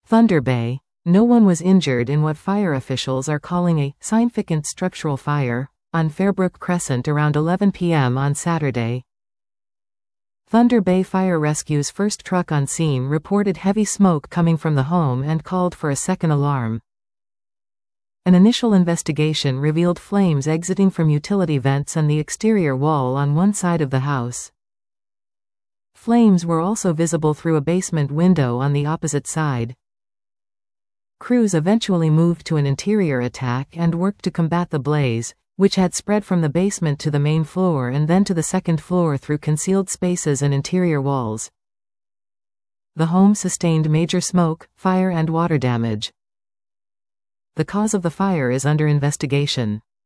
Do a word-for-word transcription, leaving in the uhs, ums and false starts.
Thunder Bay. No one was injured in what fire officials are calling a significant structural fire on Fairbrook Crescent around eleven p m on Saturday. Thunder Bay Fire Rescue's first truck on scene reported heavy smoke coming from the home and called for a second alarm. An initial investigation revealed flames exiting from utility vents and the exterior wall on one side of the house. Flames were also visible through a basement window on the opposite side. Crews eventually moved to an interior attack and worked to combat the blaze, which had spread from the basement to the main floor and then to the second floor through concealed spaces and interior walls. The home sustained major smoke, fire and water damage. The cause of the fire is under investigation.